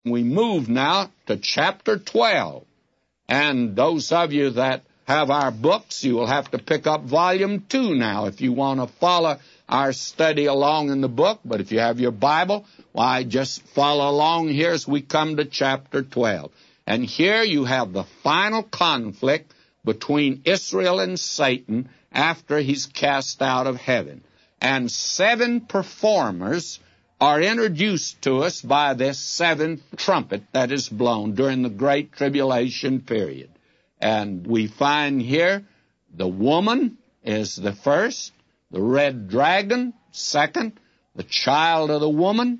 We move now to chapter 12. And those of you that have our books, you will have to pick up volume 2 now if you want to follow our study along in the book. But if you have your Bible, why, just follow along here as we come to chapter 12. And here you have the final conflict between Israel and Satan after he's cast out of heaven. And 7 performers are introduced to us by this 7th trumpet that is blown during the Great Tribulation period. And we find here the woman is the first, the red dragon second, the child of the woman,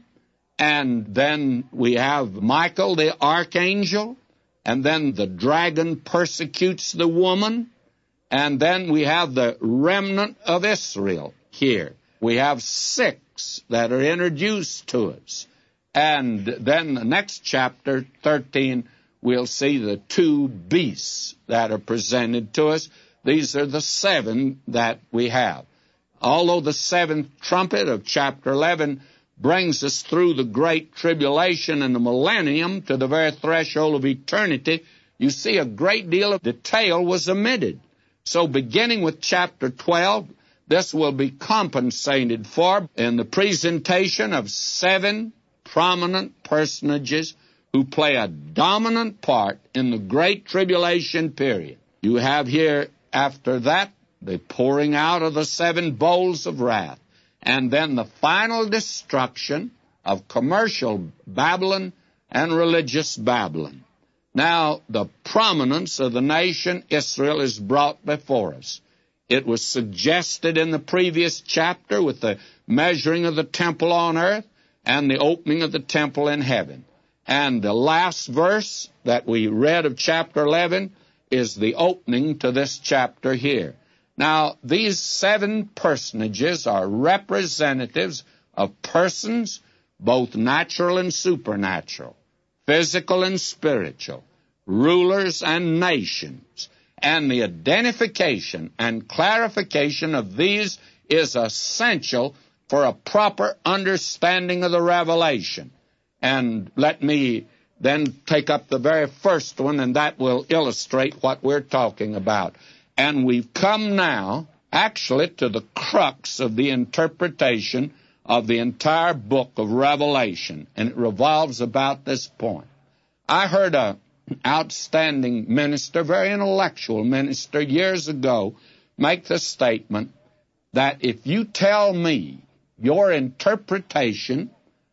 and then we have Michael the archangel, and then the dragon persecutes the woman, and then we have the remnant of Israel here. We have 6 that are introduced to us. And then the next chapter, 13, we'll see the 2 beasts that are presented to us. These are the 7 that we have. Although the 7th trumpet of chapter 11 brings us through the Great Tribulation and the millennium to the very threshold of eternity, you see a great deal of detail was omitted. So beginning with chapter 12, this will be compensated for in the presentation of 7 prominent personages who play a dominant part in the Great Tribulation period. You have here, after that, the pouring out of the 7 bowls of wrath, and then the final destruction of commercial Babylon and religious Babylon. Now, the prominence of the nation Israel is brought before us. It was suggested in the previous chapter with the measuring of the temple on earth and the opening of the temple in heaven. And the last verse that we read of chapter 11 is the opening to this chapter here. Now, these 7 personages are representatives of persons, both natural and supernatural, physical and spiritual, rulers and nations. And the identification and clarification of these is essential for a proper understanding of the revelation. And let me then take up the very first one, and that will illustrate what we're talking about. And we've come now, actually, to the crux of the interpretation of the entire book of Revelation, and it revolves about this point. I heard an outstanding minister, very intellectual minister, years ago, make the statement that if you tell me your interpretation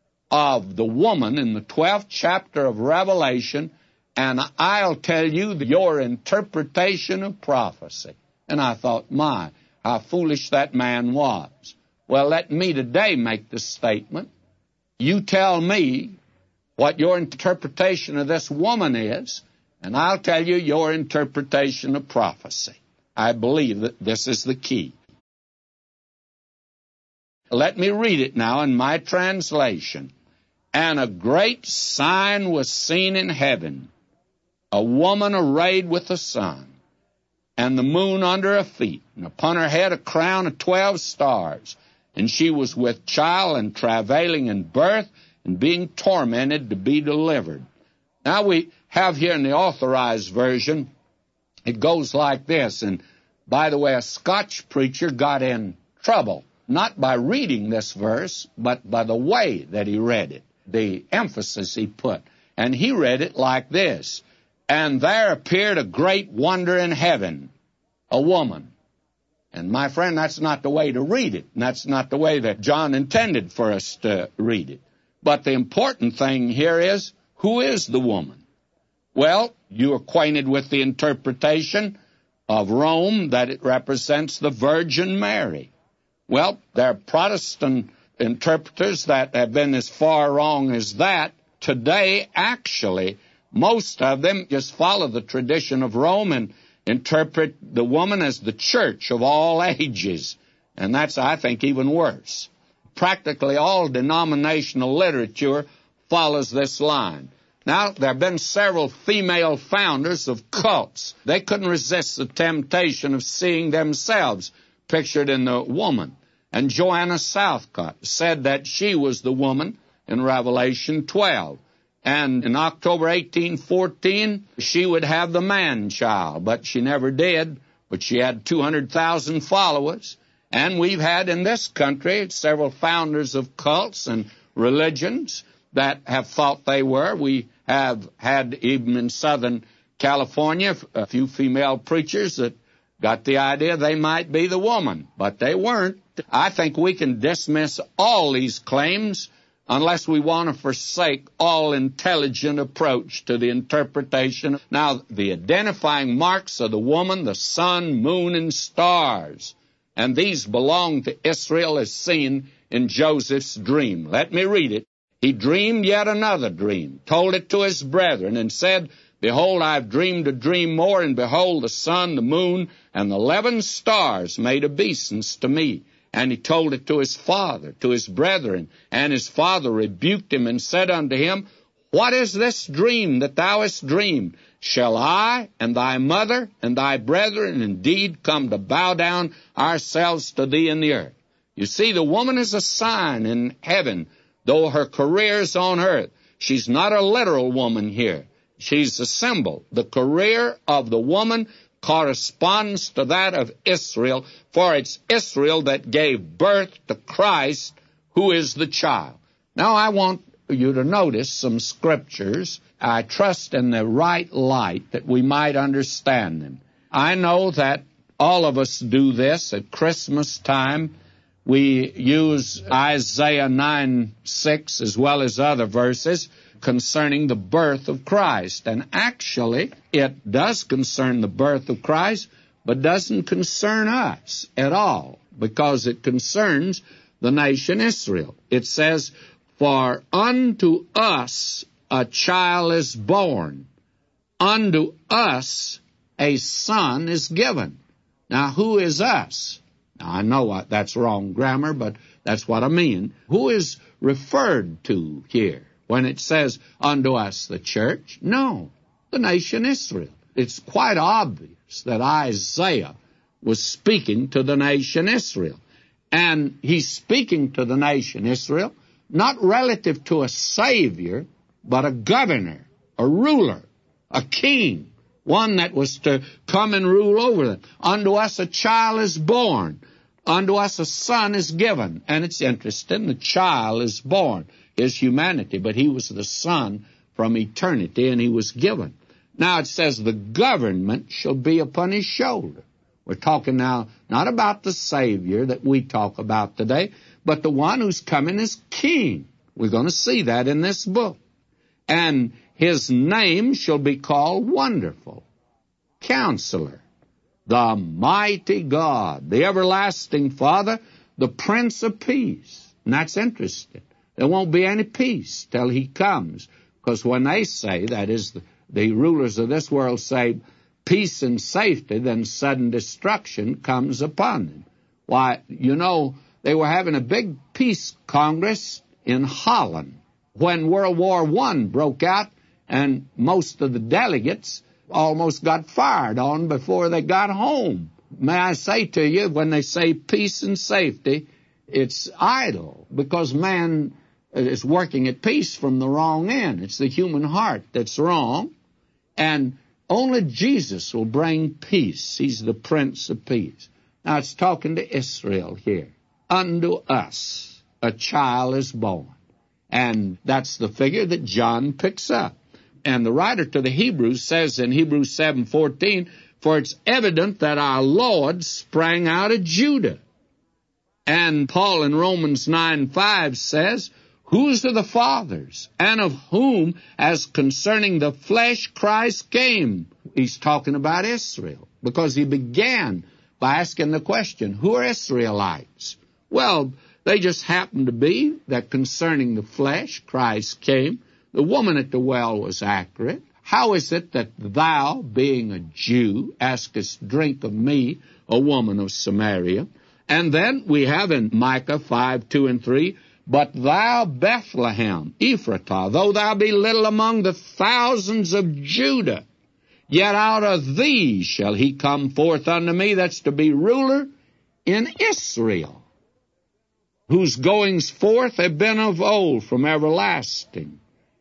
of the woman in the 12th chapter of Revelation, and I'll tell you your interpretation of prophecy. And I thought, my, how foolish that man was. Well, let me today make the statement. You tell me what your interpretation of this woman is, and I'll tell you your interpretation of prophecy. I believe that this is the key. Let me read it now in my translation. And a great sign was seen in heaven, a woman arrayed with the sun, and the moon under her feet, and upon her head a crown of 12 stars. And she was with child and travailing in birth, and being tormented to be delivered. Now we have here in the Authorized Version, it goes like this. And by the way, a Scotch preacher got in trouble, not by reading this verse, but by the way that he read it, the emphasis he put. And he read it like this. And there appeared a great wonder in heaven, a woman. And my friend, that's not the way to read it. And that's not the way that John intended for us to read it. But the important thing here is, who is the woman? Well, you're acquainted with the interpretation of Rome that it represents the Virgin Mary. Well, there are Protestant interpreters that have been as far wrong as that. Today, actually, most of them just follow the tradition of Rome and interpret the woman as the church of all ages. And that's, I think, even worse. Practically all denominational literature follows this line. Now, there have been several female founders of cults. They couldn't resist the temptation of seeing themselves pictured in the woman. And Joanna Southcott said that she was the woman in Revelation 12. And in October 1814, she would have the man-child, but she never did. But she had 200,000 followers. And we've had in this country several founders of cults and religions that have thought they were. We have had, even in Southern California, a few female preachers that got the idea they might be the woman, but they weren't. I think we can dismiss all these claims unless we want to forsake all intelligent approach to the interpretation. Now, the identifying marks of the woman, the sun, moon, and stars, and these belong to Israel as seen in Joseph's dream. Let me read it. He dreamed yet another dream, told it to his brethren, and said, Behold, I have dreamed a dream more, and behold, the sun, the moon, and the 11 stars made obeisance to me. And he told it to his father, to his brethren. And his father rebuked him and said unto him, What is this dream that thou hast dreamed? Shall I and thy mother and thy brethren indeed come to bow down ourselves to thee in the earth? You see, the woman is a sign in heaven, though her career is on earth. She's not a literal woman here. She's a symbol. The career of the woman corresponds to that of Israel, for it's Israel that gave birth to Christ, who is the child. Now, I want you to notice some scriptures. I trust in the right light that we might understand them. I know that all of us do this at Christmas time. We use Isaiah 9:6 as well as other verses concerning the birth of Christ. And actually, it does concern the birth of Christ, but doesn't concern us at all, because it concerns the nation Israel. It says, For unto us a child is born, unto us a son is given. Now, who is us? Now, I know that's wrong grammar, but that's what I mean. Who is referred to here when it says unto us, the church? No, the nation Israel. It's quite obvious that Isaiah was speaking to the nation Israel. And he's speaking to the nation Israel not relative to a savior, but a governor, a ruler, a king, one that was to come and rule over them. Unto us a child is born. Unto us a son is given. And it's interesting, the child is born, his humanity, but he was the son from eternity, and he was given. Now it says the government shall be upon his shoulder. We're talking now not about the Savior that we talk about today, but the one who's coming as king. We're going to see that in this book. And his name shall be called Wonderful, Counselor, the Mighty God, the Everlasting Father, the Prince of Peace. And that's interesting. There won't be any peace till he comes, because when they say, that is, the rulers of this world say, peace and safety, then sudden destruction comes upon them. Why, you know, they were having a big peace congress in Holland when World War I broke out, and most of the delegates almost got fired on before they got home. May I say to you, when they say peace and safety, it's idle, because man is working at peace from the wrong end. It's the human heart that's wrong, and only Jesus will bring peace. He's the Prince of Peace. Now, it's talking to Israel here. Unto us a child is born. And that's the figure that John picks up. And the writer to the Hebrews says in Hebrews 7:14, For it's evident that our Lord sprang out of Judah. And Paul in Romans 9:5 says, Whose are the fathers, and of whom, as concerning the flesh, Christ came? He's talking about Israel, because he began by asking the question, who are Israelites? Well, they just happen to be that concerning the flesh, Christ came. The woman at the well was accurate. How is it that thou, being a Jew, askest drink of me, a woman of Samaria? And then we have in Micah 5:2 and 3, But thou, Bethlehem, Ephratah, though thou be little among the thousands of Judah, yet out of thee shall he come forth unto me, that's to be ruler in Israel, whose goings forth have been of old from everlasting.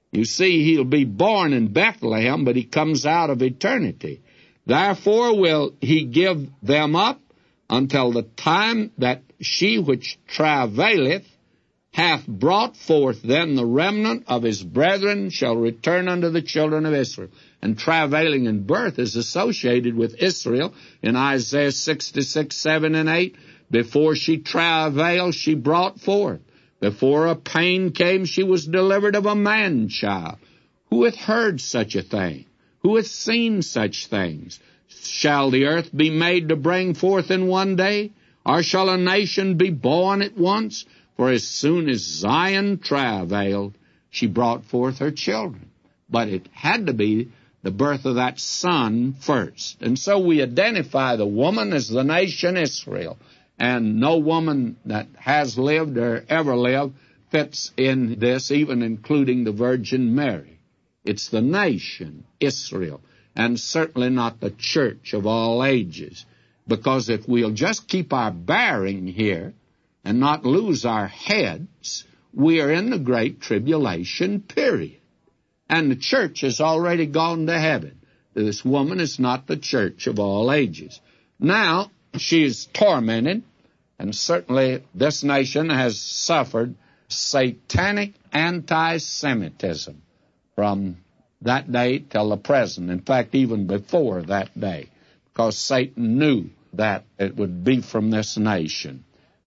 You see, he'll be born in Bethlehem, but he comes out of eternity. Therefore will he give them up until the time that she which travaileth hath brought forth. Then the remnant of his brethren shall return unto the children of Israel. And travailing in birth is associated with Israel in Isaiah 66, 7, and 8. Before she travailed, she brought forth. Before a pain came, she was delivered of a man-child. Who hath heard such a thing? Who hath seen such things? Shall the earth be made to bring forth in one day? Or shall a nation be born at once? For as soon as Zion travailed, she brought forth her children. But it had to be the birth of that son first. And so we identify the woman as the nation Israel. And no woman that has lived or ever lived fits in this, even including the Virgin Mary. It's the nation Israel, and certainly not the church of all ages. Because if we'll just keep our bearing here and not lose our heads, we are in the Great Tribulation period. And the church has already gone to heaven. This woman is not the church of all ages. Now, she is tormented, and certainly this nation has suffered satanic anti-Semitism from that day till the present. In fact, even before that day, because Satan knew that it would be from this nation.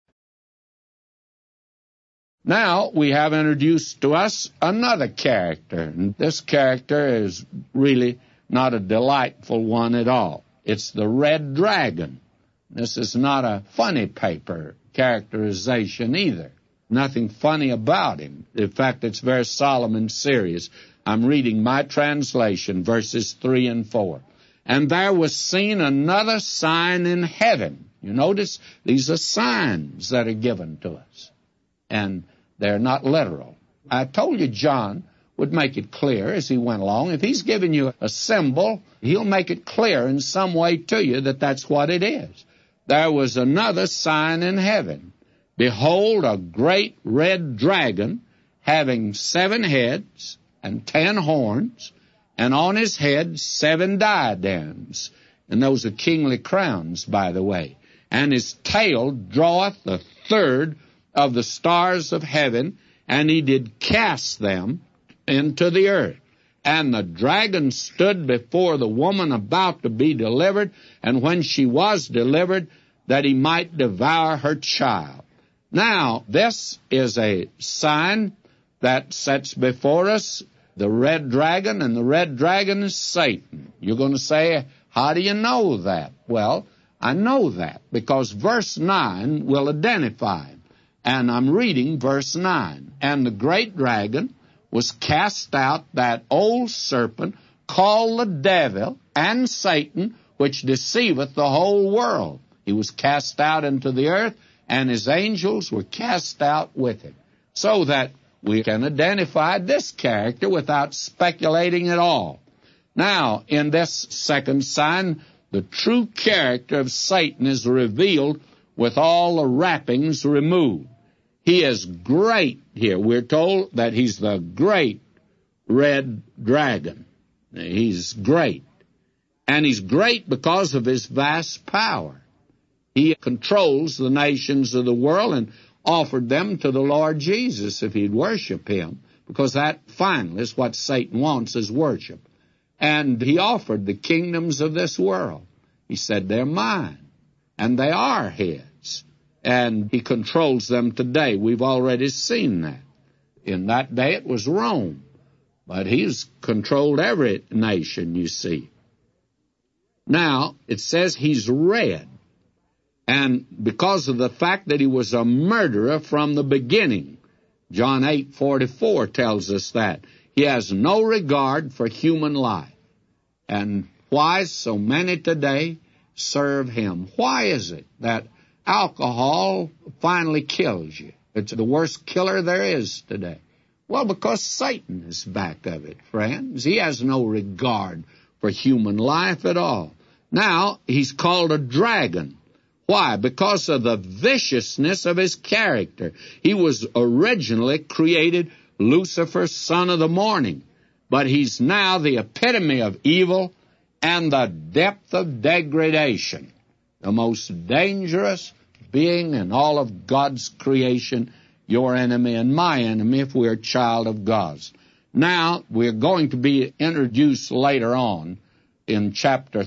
Now, we have introduced to us another character, and this character is really not a delightful one at all. It's the red dragon. This is not a funny paper characterization either. Nothing funny about him. In fact, it's very solemn and serious. I'm reading my translation, verses 3 and 4. And there was seen another sign in heaven. You notice these are signs that are given to us. And they're not literal. I told you John would make it clear as he went along. If he's giving you a symbol, he'll make it clear in some way to you that that's what it is. There was another sign in heaven. Behold, a great red dragon, having 7 heads and 10 horns, and on his head 7 diadems. And those are kingly crowns, by the way. And his tail draweth the third of the stars of heaven, and he did cast them into the earth. And the dragon stood before the woman about to be delivered, and when she was delivered, that he might devour her child. Now, this is a sign that sets before us the red dragon, and the red dragon is Satan. You're going to say, how do you know that? Well, I know that because verse 9 will identify him. And I'm reading verse 9. And the great dragon was cast out, that old serpent, called the devil and Satan, which deceiveth the whole world. He was cast out into the earth, and his angels were cast out with him. So that we can identify this character without speculating at all. Now, in this second sign, the true character of Satan is revealed with all the wrappings removed. He is great here. We're told that he's the great red dragon. He's great. And he's great because of his vast power. He controls the nations of the world and offered them to the Lord Jesus if he'd worship him, because that finally is what Satan wants, is worship. And he offered the kingdoms of this world. He said, they're mine, and they are his. And he controls them today. We've already seen that. In that day it was Rome, but he's controlled every nation, you see. Now, it says he's red. And because of the fact that he was a murderer from the beginning, John 8:44 tells us that. He has no regard for human life. And why so many today serve him? Why is it that alcohol finally kills you? It's the worst killer there is today. Well, because Satan is back of it, friends. He has no regard for human life at all. Now, he's called a dragon. Why? Because of the viciousness of his character. He was originally created Lucifer, son of the morning. But he's now the epitome of evil and the depth of degradation, the most dangerous being in all of God's creation, your enemy and my enemy if we're a child of God's. Now, we're going to be introduced later on in chapter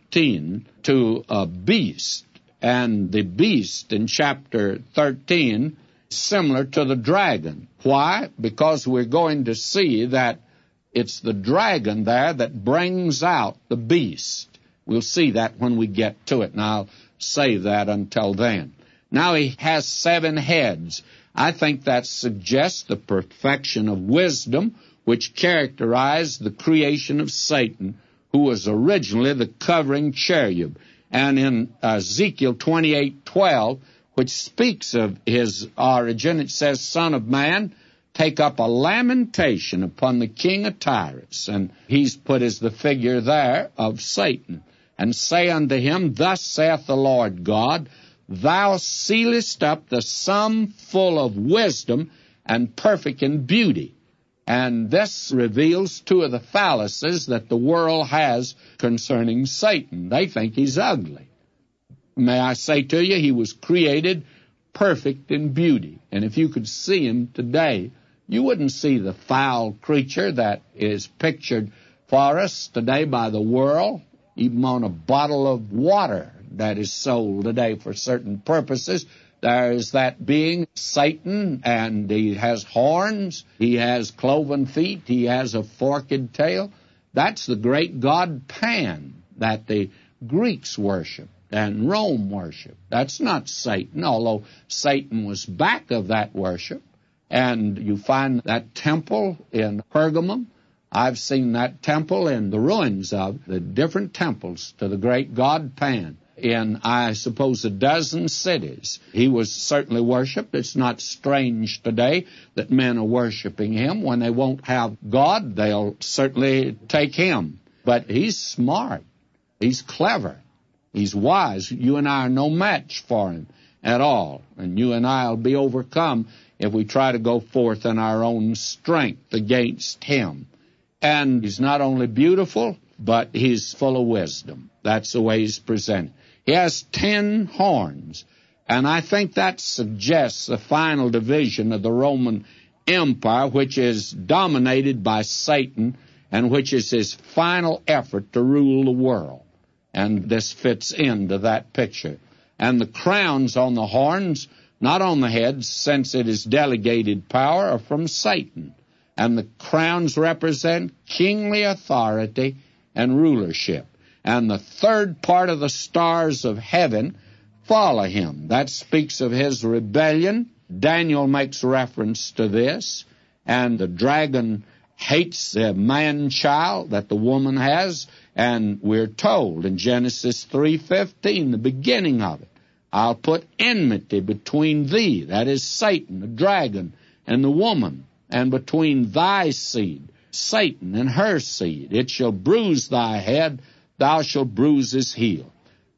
13 to a beast. And the beast in chapter 13 is similar to the dragon. Why? Because we're going to see that it's the dragon there that brings out the beast. We'll see that when we get to it, and I'll save that until then. Now he has 7 heads. I think that suggests the perfection of wisdom which characterized the creation of Satan, who was originally the covering cherub. And in Ezekiel 28:12, which speaks of his origin, it says, Son of man, take up a lamentation upon the king of Tyrus. And he's put as the figure there of Satan. And say unto him, Thus saith the Lord God, Thou sealest up the sum full of wisdom and perfect in beauty. And this reveals 2 of the fallacies that the world has concerning Satan. They think he's ugly. May I say to you, he was created perfect in beauty. And if you could see him today, you wouldn't see the foul creature that is pictured for us today by the world, even on a bottle of water that is sold today for certain purposes. There is that being, Satan, and he has horns, he has cloven feet, he has a forked tail. That's the great god Pan that the Greeks worship and Rome worship. That's not Satan, although Satan was back of that worship. And you find that temple in Pergamum. I've seen that temple in the ruins of the different temples to the great god Pan in, I suppose, a dozen cities. He was certainly worshipped. It's not strange today that men are worshiping him. When they won't have God, they'll certainly take him. But he's smart. He's clever. He's wise. You and I are no match for him at all. And you and I will be overcome if we try to go forth in our own strength against him. And he's not only beautiful, but he's full of wisdom. That's the way he's presented. He has 10 horns, and I think that suggests the final division of the Roman Empire, which is dominated by Satan, and which is his final effort to rule the world. And this fits into that picture. And the crowns on the horns, not on the heads, since it is delegated power, are from Satan. And the crowns represent kingly authority and rulership. And the third part of the stars of heaven follow him. That speaks of his rebellion. Daniel makes reference to this. And the dragon hates the man-child that the woman has. And we're told in Genesis 3:15, the beginning of it, I'll put enmity between thee, that is Satan, the dragon, and the woman, and between thy seed, Satan, and her seed. It shall bruise thy head, thou shalt bruise his heel.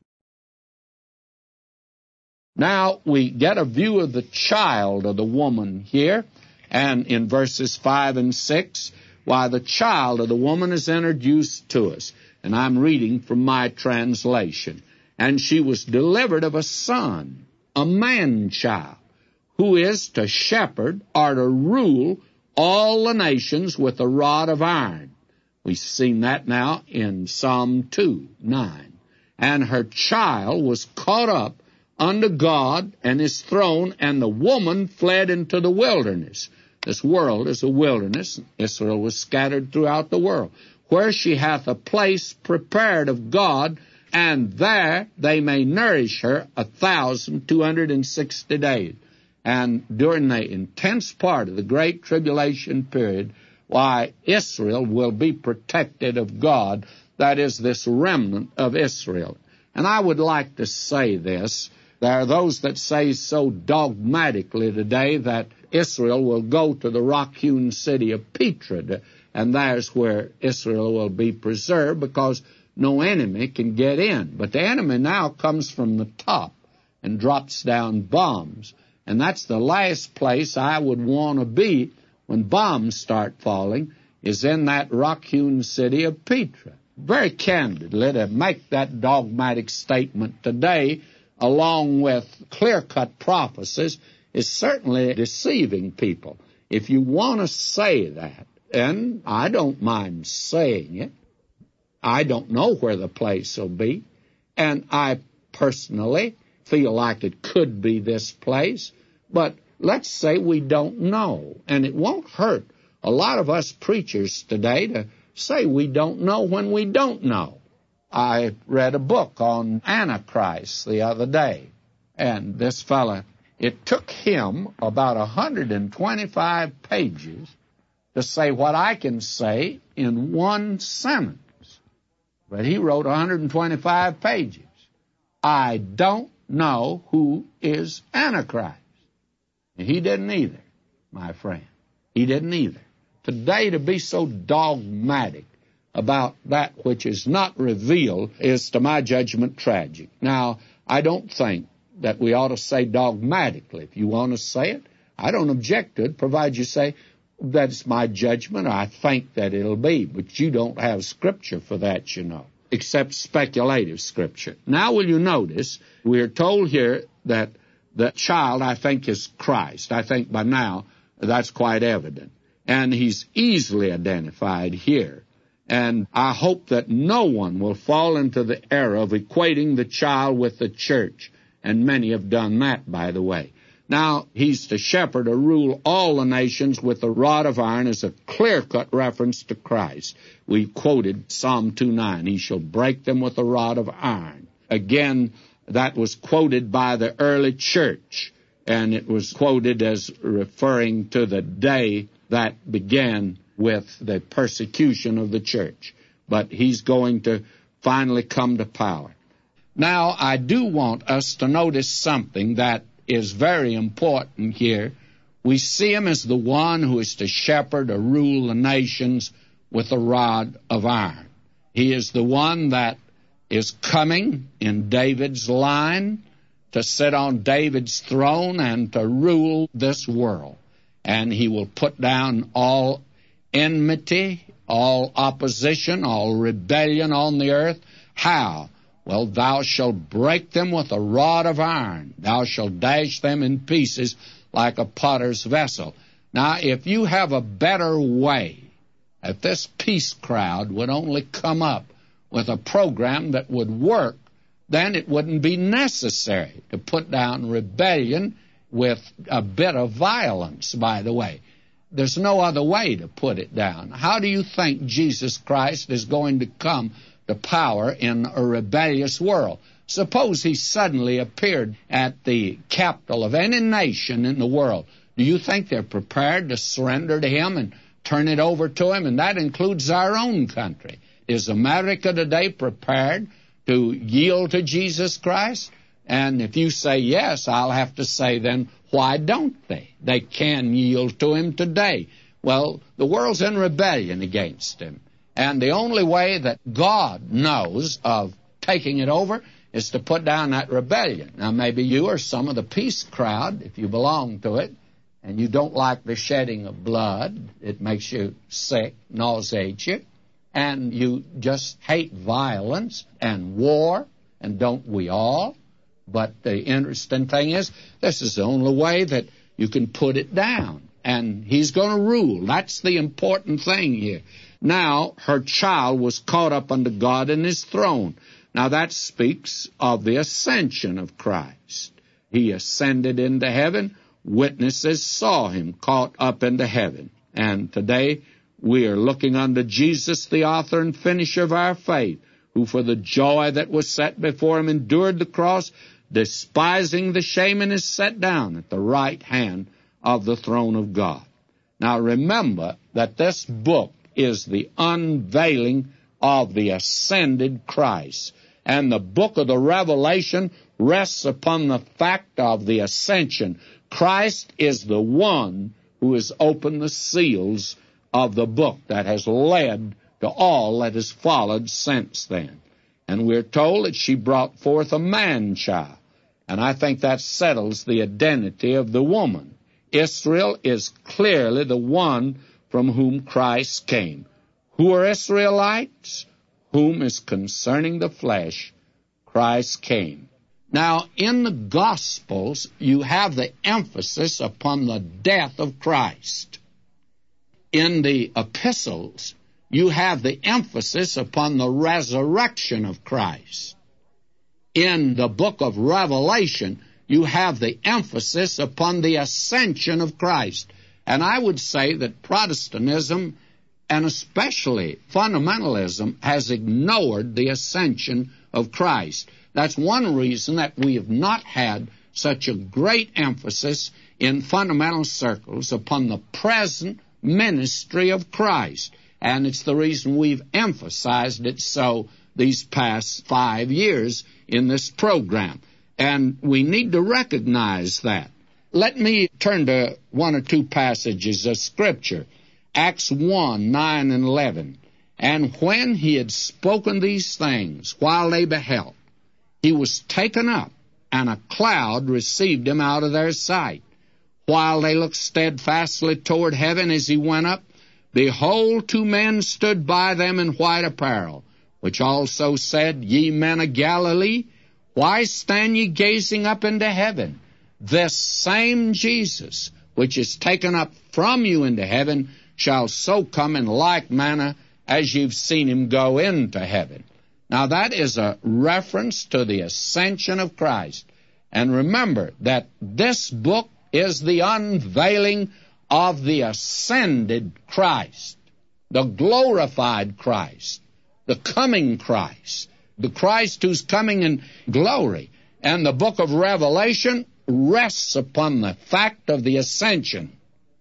Now we get a view of the child of the woman here, and in verses 5 and 6, why the child of the woman is introduced to us. And I'm reading from my translation. And she was delivered of a son, a man-child, who is to shepherd or to rule all the nations with a rod of iron. We've seen that now in Psalm 2:9. And her child was caught up unto God and his throne, and the woman fled into the wilderness. This world is a wilderness. Israel was scattered throughout the world, where she hath a place prepared of God, and there they may nourish her 1,260 days. And during the intense part of the Great Tribulation period, why, Israel will be protected of God, that is, this remnant of Israel. And I would like to say this. There are those that say so dogmatically today that Israel will go to the rock-hewn city of Petra, and there's where Israel will be preserved because no enemy can get in. But the enemy now comes from the top and drops down bombs. And that's the last place I would want to be when bombs start falling, is in that rock-hewn city of Petra. Very candidly, to make that dogmatic statement today, along with clear-cut prophecies, is certainly deceiving people. If you want to say that, and I don't mind saying it, I don't know where the place will be, and I personally feel like it could be this place, but let's say we don't know, and it won't hurt a lot of us preachers today to say we don't know when we don't know. I read a book on Antichrist the other day, and this fella, it took him about 125 pages to say what I can say in one sentence. But he wrote 125 pages. I don't know who is Antichrist. And he didn't either, my friend. He didn't either. Today, to be so dogmatic about that which is not revealed is, to my judgment, tragic. Now, I don't think that we ought to say dogmatically. If you want to say it, I don't object to it, provided you say, that's my judgment, or I think that it'll be. But you don't have Scripture for that, you know, except speculative Scripture. Now, will you notice, we're told here that the child, I think, is Christ. I think by now that's quite evident. And he's easily identified here. And I hope that no one will fall into the error of equating the child with the church. And many have done that, by the way. Now, he's to shepherd or rule all the nations with a rod of iron as a clear-cut reference to Christ. We quoted Psalm 2:9. He shall break them with a rod of iron. Again, that was quoted by the early church, and it was quoted as referring to the day that began with the persecution of the church. But he's going to finally come to power. Now, I do want us to notice something that is very important here. We see him as the one who is to shepherd or rule the nations with a rod of iron. He is the one that is coming in David's line to sit on David's throne and to rule this world. And he will put down all enmity, all opposition, all rebellion on the earth. How? Well, thou shalt break them with a rod of iron. Thou shalt dash them in pieces like a potter's vessel. Now, if you have a better way, if this peace crowd would only come up with a program that would work, then it wouldn't be necessary to put down rebellion with a bit of violence, by the way. There's no other way to put it down. How do you think Jesus Christ is going to come to power in a rebellious world? Suppose he suddenly appeared at the capital of any nation in the world. Do you think they're prepared to surrender to him and turn it over to him? And that includes our own country. Is America today prepared to yield to Jesus Christ? And if you say yes, I'll have to say then, why don't they? They can yield to him today. Well, the world's in rebellion against him. And the only way that God knows of taking it over is to put down that rebellion. Now, maybe you or some of the peace crowd, if you belong to it, and you don't like the shedding of blood, it makes you sick, nauseates you, and you just hate violence and war, and don't we all? But the interesting thing is, this is the only way that you can put it down. And he's going to rule. That's the important thing here. Now, her child was caught up unto God in his throne. Now, that speaks of the ascension of Christ. He ascended into heaven. Witnesses saw him caught up into heaven. And today, we are looking unto Jesus, the author and finisher of our faith, who for the joy that was set before him endured the cross, despising the shame, and is set down at the right hand of the throne of God. Now remember that this book is the unveiling of the ascended Christ. And the book of the Revelation rests upon the fact of the ascension. Christ is the one who has opened the seals of the book that has led to all that has followed since then. And we're told that she brought forth a man-child. And I think that settles the identity of the woman Israel is clearly the one from whom Christ came. Who are Israelites? Whom is concerning the flesh Christ came. Now, in the Gospels, you have the emphasis upon the death of Christ. In the epistles, you have the emphasis upon the resurrection of Christ. In the book of Revelation, you have the emphasis upon the ascension of Christ. And I would say that Protestantism, and especially fundamentalism, has ignored the ascension of Christ. That's one reason that we have not had such a great emphasis in fundamental circles upon the present ministry of Christ. And it's the reason we've emphasized it so these past 5 years in this program. And we need to recognize that. Let me turn to one or two passages of Scripture. Acts 1, 9 and 11. And when he had spoken these things, while they beheld, he was taken up, and a cloud received him out of their sight. While they looked steadfastly toward heaven as he went up, behold, 2 men stood by them in white apparel, which also said, Ye men of Galilee, why stand ye gazing up into heaven? This same Jesus, which is taken up from you into heaven, shall so come in like manner as you've seen him go into heaven. Now that is a reference to the ascension of Christ. And remember that this book is the unveiling of the ascended Christ, the glorified Christ, the coming Christ, the Christ who's coming in glory. And the book of Revelation rests upon the fact of the ascension.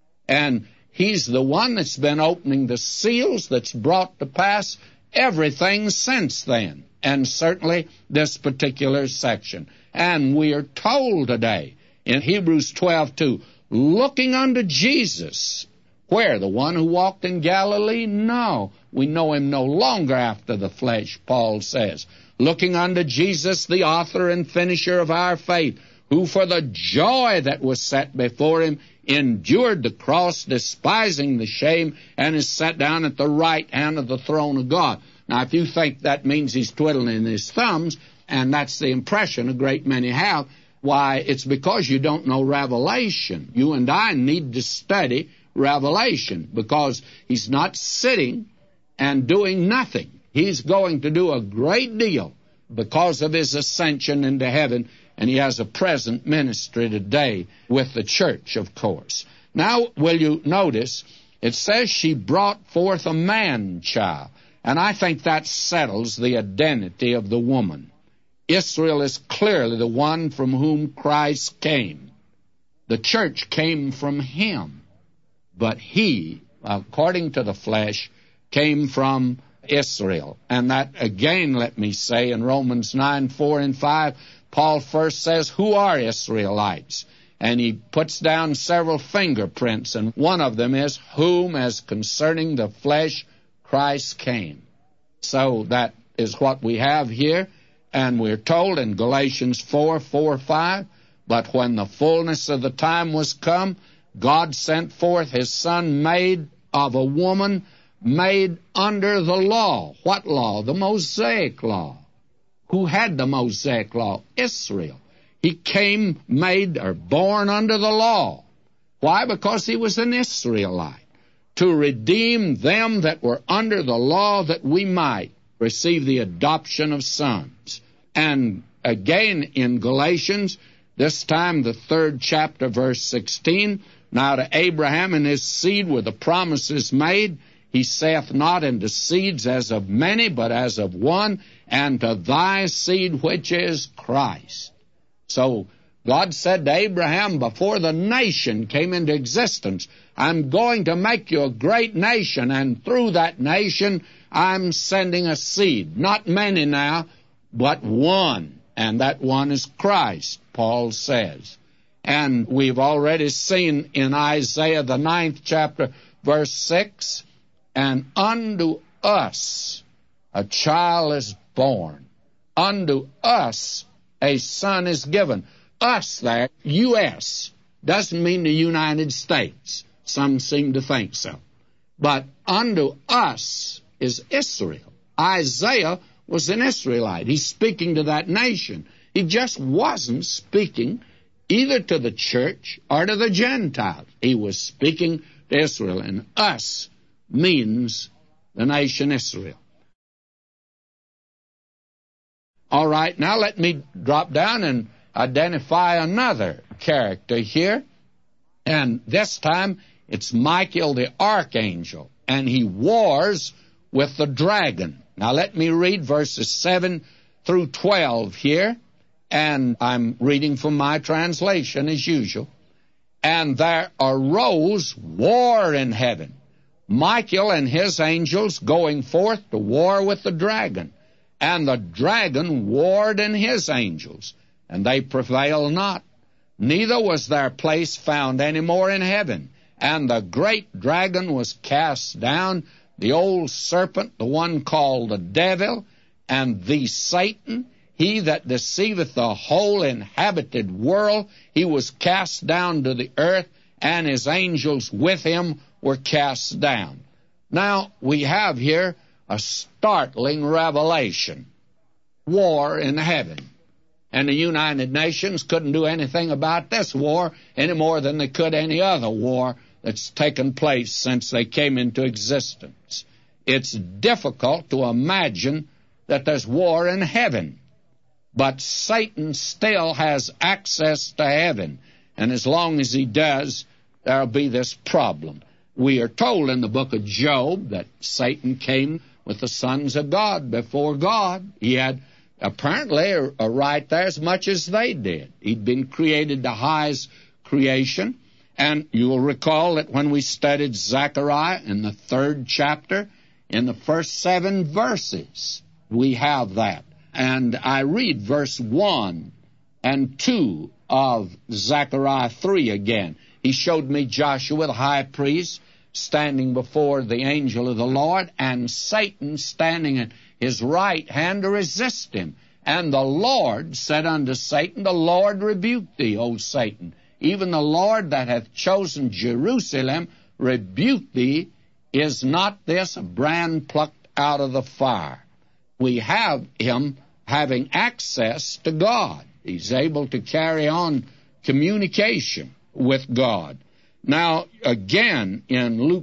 And he's the one that's been opening the seals that's brought to pass everything since then, and certainly this particular section. And we are told today in Hebrews 12:2, looking unto Jesus, where? The one who walked in Galilee? No, we know him no longer after the flesh, Paul says. Looking unto Jesus, the author and finisher of our faith, who for the joy that was set before him endured the cross, despising the shame, and is set down at the right hand of the throne of God. Now, if you think that means he's twiddling his thumbs, and that's the impression a great many have, why, it's because you don't know Revelation. You and I need to study Revelation, because he's not sitting and doing nothing. He's going to do a great deal because of his ascension into heaven, and he has a present ministry today with the church, of course. Now, will you notice, it says she brought forth a man-child, and I think that settles the identity of the woman. Israel is clearly the one from whom Christ came. The church came from him, but he, according to the flesh, came from Israel. And that, again, let me say, in Romans 9, 4 and 5, Paul first says, who are Israelites? And he puts down several fingerprints, and one of them is, whom, as concerning the flesh, Christ came. So that is what we have here, and we're told in Galatians 4, 5, but when the fullness of the time was come, God sent forth his Son, made of a woman, made under the law. What law? The Mosaic law. Who had the Mosaic law? Israel. He came made or born under the law. Why? Because he was an Israelite. To redeem them that were under the law, that we might receive the adoption of sons. And again in Galatians, this time the 3rd chapter, verse 16, now to Abraham and his seed were the promises made. He saith not unto seeds as of many, but as of one, and to thy seed which is Christ. So God said to Abraham before the nation came into existence, I'm going to make you a great nation, and through that nation I'm sending a seed. Not many now, but one, and that one is Christ, Paul says. And we've already seen in Isaiah the 9th chapter, verse 6, and unto us a child is born, unto us a son is given. Us there, U.S., doesn't mean the United States. Some seem to think so. But unto us is Israel. Isaiah was an Israelite. He's speaking to that nation. He just wasn't speaking either to the church or to the Gentiles. He was speaking to Israel, and us means the nation Israel. All right, now let me drop down and identify another character here. And this time it's Michael the archangel, and he wars with the dragon. Now let me read verses 7 through 12 here, and I'm reading from my translation as usual. And there arose war in heaven, Michael and his angels going forth to war with the dragon. And the dragon warred in his angels, and they prevailed not. Neither was their place found any more in heaven. And the great dragon was cast down, the old serpent, the one called the devil, and the Satan, he that deceiveth the whole inhabited world. He was cast down to the earth, and his angels with him were cast down. Now, we have here a startling revelation. War in heaven. And the United Nations couldn't do anything about this war any more than they could any other war that's taken place since they came into existence. It's difficult to imagine that there's war in heaven. But Satan still has access to heaven. And as long as he does, there'll be this problem. We are told in the book of Job that Satan came with the sons of God before God. He had apparently a right there as much as they did. He'd been created the highest creation. And you will recall that when we studied Zechariah in the 3rd chapter, in the first 7 verses, we have that. And I read verse 1 and 2 of Zechariah 3 again. He showed me Joshua the high priest standing before the angel of the Lord, and Satan standing at his right hand to resist him. And the Lord said unto Satan, the Lord rebuke thee, O Satan. Even the Lord that hath chosen Jerusalem rebuke thee. Is not this a brand plucked out of the fire? We have him having access to God. He's able to carry on communication with God. Now, again, in Luke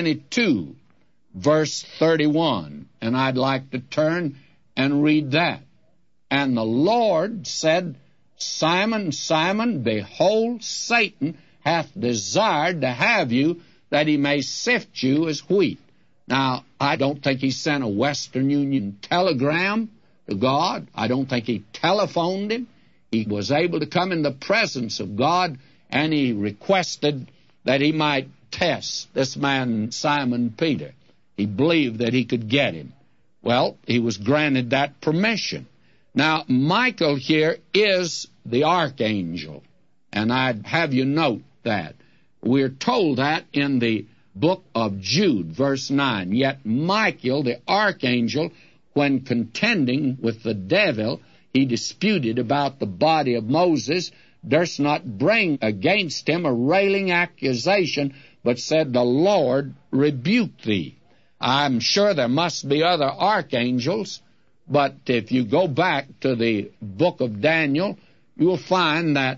22, verse 31, and I'd like to turn and read that. And the Lord said, Simon, Simon, behold, Satan hath desired to have you, that he may sift you as wheat. Now, I don't think he sent a Western Union telegram to God. I don't think he telephoned him. He was able to come in the presence of God, and he requested that he might test this man, Simon Peter. He believed that he could get him. Well, he was granted that permission. Now, Michael here is the archangel, and I'd have you note that. We're told that in the book of Jude, verse 9. Yet Michael, the archangel, when contending with the devil, he disputed about the body of Moses, durst not bring against him a railing accusation, but said, the Lord rebuke thee. I'm sure there must be other archangels, but if you go back to the book of Daniel, you'll find that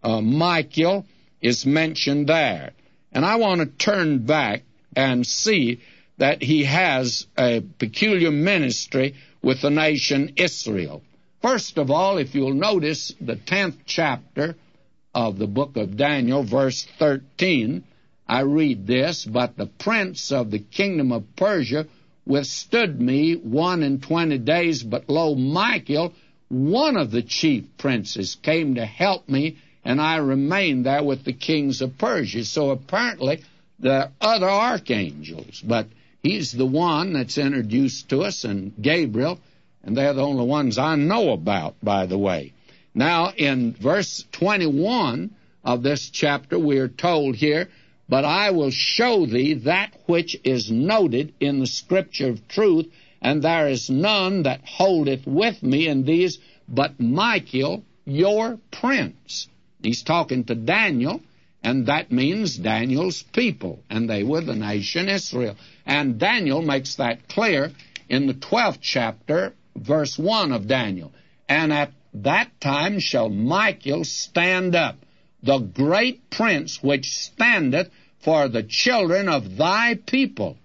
Michael is mentioned there. And I want to turn back and see that he has a peculiar ministry with the nation Israel. First of all, if you'll notice the 10th chapter of the book of Daniel, verse 13, I read this, but the prince of the kingdom of Persia withstood me 21 days, but lo, Michael, one of the chief princes, came to help me, and I remained there with the kings of Persia. So apparently there are other archangels, but he's the one that's introduced to us, and Gabriel, and they're the only ones I know about, by the way. Now, in verse 21 of this chapter, we are told here, but I will show thee that which is noted in the scripture of truth, and there is none that holdeth with me in these, but Michael, your prince. He's talking to Daniel, And that means Daniel's people, and they were the nation Israel. And Daniel makes that clear in the 12th chapter, verse 1 of Daniel. And at that time shall Michael stand up, the great prince which standeth for the children of thy people.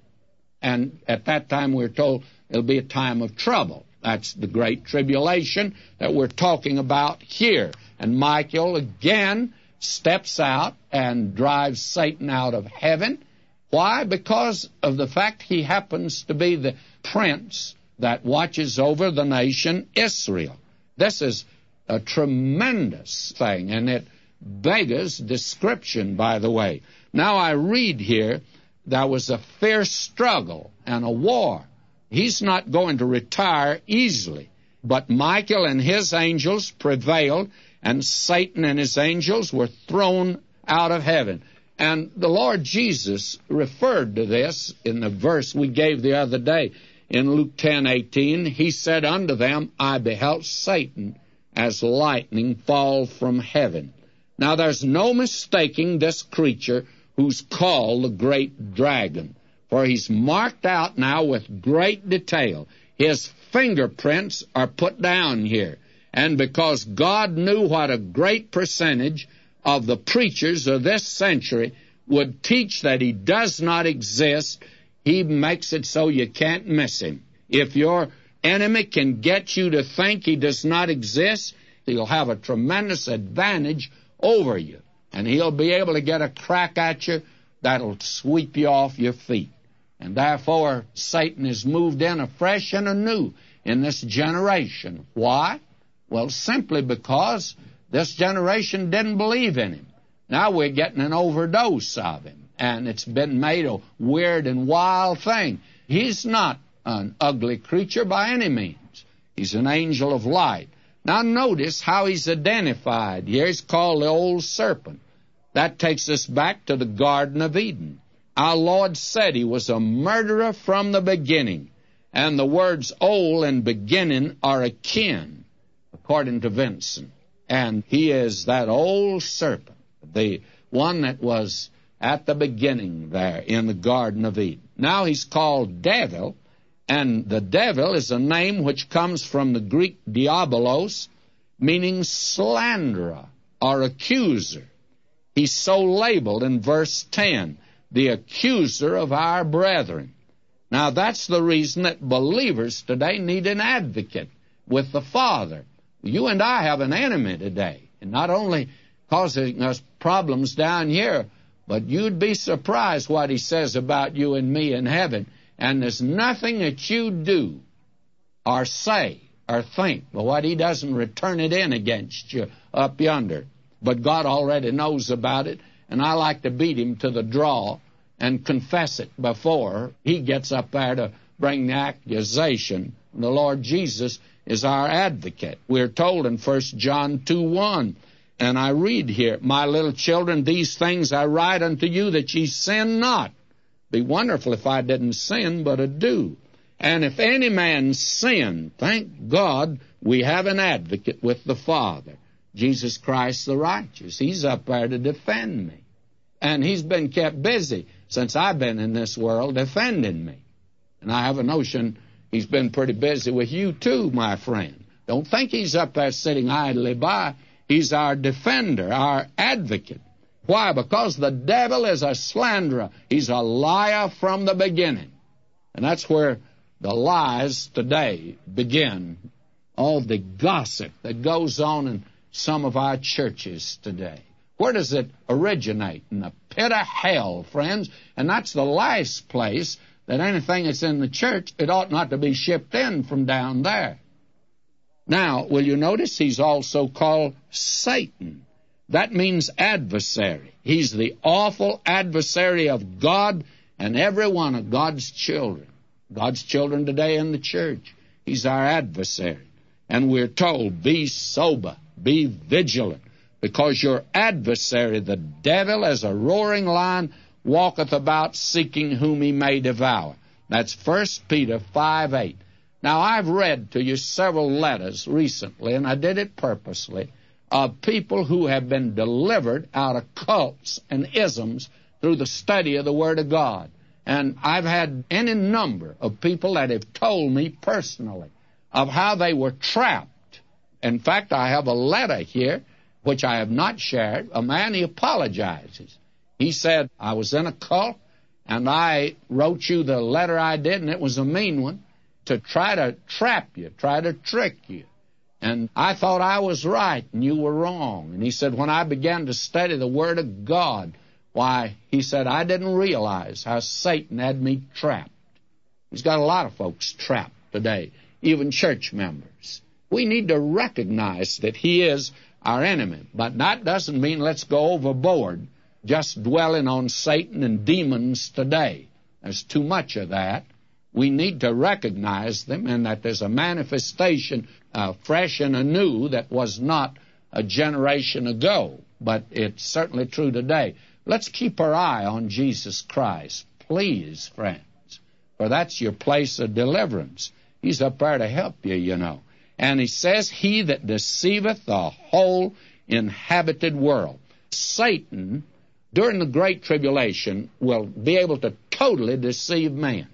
And at that time we're told it'll be a time of trouble. That's the great tribulation that we're talking about here. And Michael again steps out and drives Satan out of heaven. Why? Because of the fact he happens to be the prince that watches over the nation Israel. This is a tremendous thing, and it beggars description, by the way. Now I read here, there was a fierce struggle and a war. He's not going to retire easily. But Michael and his angels prevailed, and Satan and his angels were thrown out of heaven. And the Lord Jesus referred to this in the verse we gave the other day. In Luke 10:18, he said unto them, I beheld Satan as lightning fall from heaven. Now there's no mistaking this creature who's called the great dragon, for he's marked out now with great detail. His fingerprints are put down here. And because God knew what a great percentage of the preachers of this century would teach that he does not exist, he makes it so you can't miss him. If your enemy can get you to think he does not exist, he'll have a tremendous advantage over you. And he'll be able to get a crack at you that'll sweep you off your feet. And therefore, Satan is moved in afresh and anew in this generation. Why? Well, simply because this generation didn't believe in him. Now we're getting an overdose of him, and it's been made a weird and wild thing. He's not an ugly creature by any means. He's an angel of light. Now notice how he's identified. Here he's called the old serpent. That takes us back to the Garden of Eden. Our Lord said he was a murderer from the beginning, and the words old and beginning are akin, according to Vincent. And he is that old serpent, the one that was at the beginning there in the Garden of Eden. Now he's called devil, and the devil is a name which comes from the Greek diabolos, meaning slanderer or accuser. He's so labeled in verse 10, the accuser of our brethren. Now that's the reason that believers today need an advocate with the Father. You and I have an enemy today, and not only causing us problems down here, but you'd be surprised what he says about you and me in heaven. And there's nothing that you do or say or think, but what he doesn't return it in against you up yonder. But God already knows about it, and I like to beat him to the draw and confess it before he gets up there to bring the accusation. The Lord Jesus is our advocate. We're told in 1 John 2:1, and I read here, My little children, these things I write unto you that ye sin not. Be wonderful if I didn't sin, but I do. And if any man sin, thank God we have an advocate with the Father, Jesus Christ the righteous. He's up there to defend me. And he's been kept busy since I've been in this world defending me. And I have a notion he's been pretty busy with you too, my friend. Don't think he's up there sitting idly by. He's our defender, our advocate. Why? Because the devil is a slanderer. He's a liar from the beginning. And that's where the lies today begin. All the gossip that goes on in some of our churches today. Where does it originate? In the pit of hell, friends. And that's the last place that anything that's in the church, it ought not to be shipped in from down there. Now, will you notice he's also called Satan? That means adversary. He's the awful adversary of God and every one of God's children. God's children today in the church. He's our adversary. And we're told, be sober, be vigilant, because your adversary, the devil, as a roaring lion, walketh about seeking whom he may devour. That's 1 Peter 5:8. Now, I've read to you several letters recently, and I did it purposely, of people who have been delivered out of cults and isms through the study of the Word of God. And I've had any number of people that have told me personally of how they were trapped. In fact, I have a letter here, which I have not shared. A man, he apologizes. He said, I was in a cult, and I wrote you the letter I did, and it was a mean one, to try to trap you, try to trick you. And I thought I was right, and you were wrong. And he said, when I began to study the Word of God, why, he said, I didn't realize how Satan had me trapped. He's got a lot of folks trapped today, even church members. We need to recognize that he is our enemy. But that doesn't mean let's go overboard just dwelling on Satan and demons today. There's too much of that. We need to recognize them, and that there's a manifestation fresh and anew that was not a generation ago, but it's certainly true today. Let's keep our eye on Jesus Christ, please, friends, for that's your place of deliverance. He's up there to help you, you know. And he says, he that deceiveth the whole inhabited world. Satan, during the Great Tribulation, will be able to totally deceive man.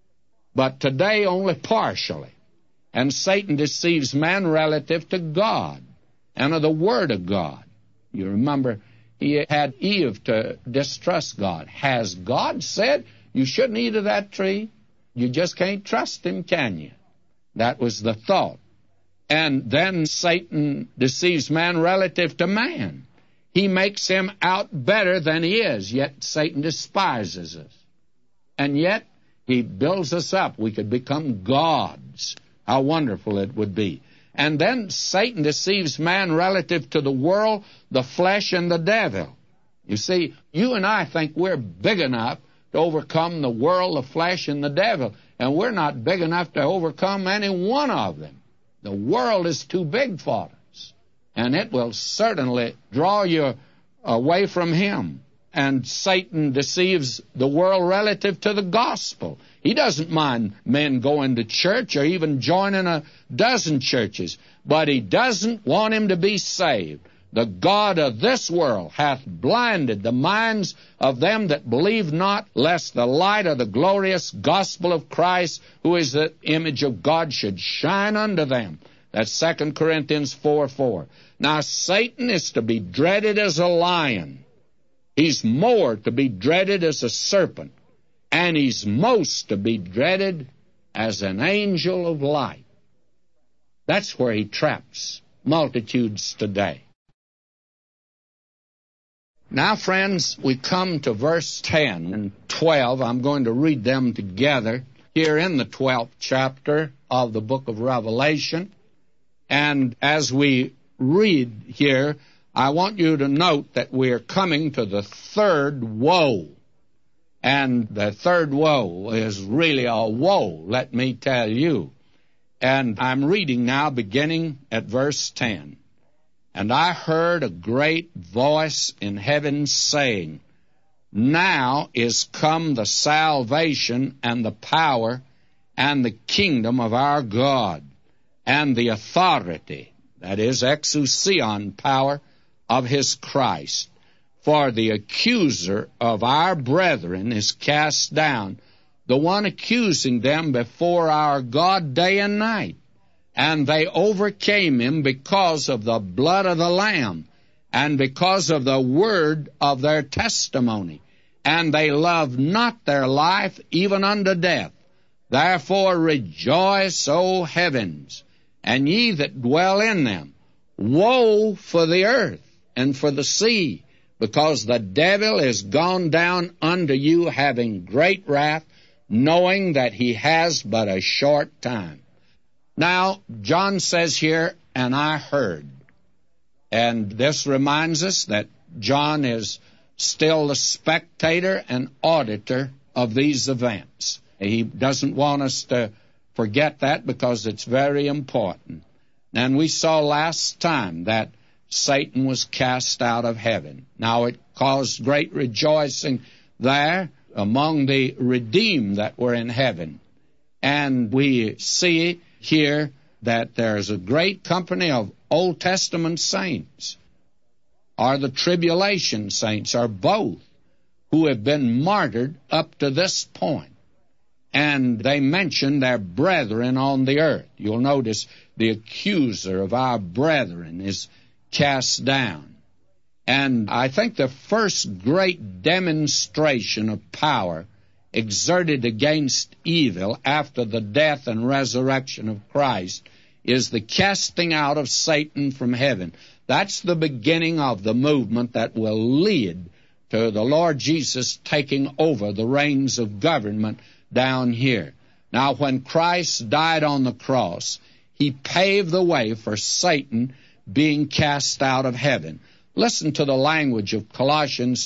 But today only partially. And Satan deceives man relative to God and of the Word of God. You remember, he had Eve to distrust God. Has God said you shouldn't eat of that tree? You just can't trust him, can you? That was the thought. And then Satan deceives man relative to man. He makes him out better than he is, yet Satan despises us. And yet he builds us up. We could become gods. How wonderful it would be. And then Satan deceives man relative to the world, the flesh, and the devil. You see, you and I think we're big enough to overcome the world, the flesh, and the devil. And we're not big enough to overcome any one of them. The world is too big for us. And it will certainly draw you away from him. And Satan deceives the world relative to the gospel. He doesn't mind men going to church or even joining a dozen churches, but he doesn't want him to be saved. The God of this world hath blinded the minds of them that believe not, lest the light of the glorious gospel of Christ, who is the image of God, should shine unto them. That's 2 Corinthians 4:4. Now, Satan is to be dreaded as a lion. He's more to be dreaded as a serpent, and he's most to be dreaded as an angel of light. That's where he traps multitudes today. Now, friends, we come to verse 10 and 12. I'm going to read them together here in the 12th chapter of the book of Revelation. And as we read here, I want you to note that we are coming to the third woe. And the third woe is really a woe, let me tell you. And I'm reading now beginning at verse 10. And I heard a great voice in heaven saying, Now is come the salvation and the power and the kingdom of our God, and the authority, that is, exousion power, of his Christ. For the accuser of our brethren is cast down, the one accusing them before our God day and night. And they overcame him because of the blood of the Lamb, and because of the word of their testimony. And they loved not their life even unto death. Therefore rejoice, O heavens, and ye that dwell in them. Woe for the earth and for the sea, because the devil is gone down unto you, having great wrath, knowing that he has but a short time. Now, John says here, and I heard. And this reminds us that John is still the spectator and auditor of these events. He doesn't want us to forget that because it's very important. And we saw last time that Satan was cast out of heaven. Now, it caused great rejoicing there among the redeemed that were in heaven. And we see here that there's a great company of Old Testament saints or the tribulation saints, or both, who have been martyred up to this point. And they mention their brethren on the earth. You'll notice the accuser of our brethren is cast down. And I think the first great demonstration of power exerted against evil after the death and resurrection of Christ is the casting out of Satan from heaven. That's the beginning of the movement that will lead to the Lord Jesus taking over the reins of government down here. Now, when Christ died on the cross, he paved the way for Satan being cast out of heaven. Listen to the language of Colossians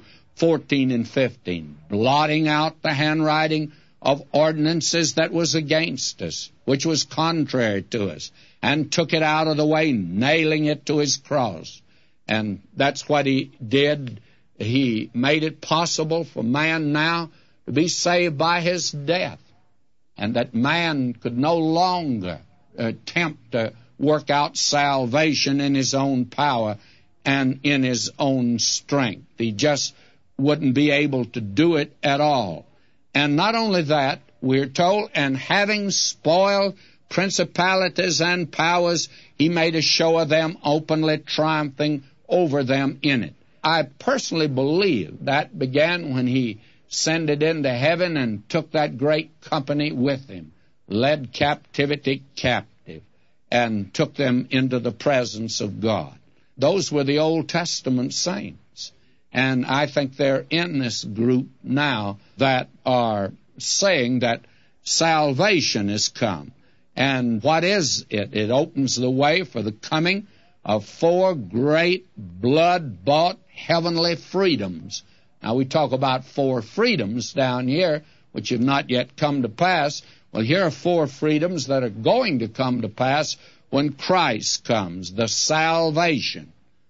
2:14 and 15, blotting out the handwriting of ordinances that was against us, which was contrary to us, and took it out of the way, nailing it to his cross. And that's what he did. He made it possible for man now to be saved by his death, and that man could no longer attempt to work out salvation in his own power and in his own strength. He just wouldn't be able to do it at all. And not only that, we're told, and having spoiled principalities and powers, he made a show of them, openly triumphing over them in it. I personally believe that began when he ascended into heaven and took that great company with him, led captivity captive, and took them into the presence of God. Those were the Old Testament saints. And I think they're in this group now that are saying that salvation has come. And what is it? It opens the way for the coming of 4 great blood-bought heavenly freedoms. Now, we talk about 4 freedoms down here, which have not yet come to pass. Well, here are 4 freedoms that are going to come to pass when Christ comes, the salvation,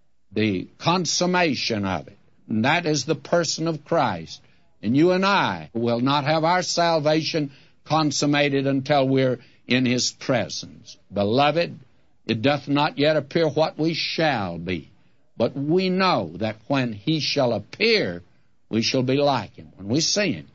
the consummation of it. And that is the person of Christ. And you and I will not have our salvation consummated until we're in his presence. Beloved, it doth not yet appear what we shall be, but we know that when he shall appear, we shall be like him, when we see him.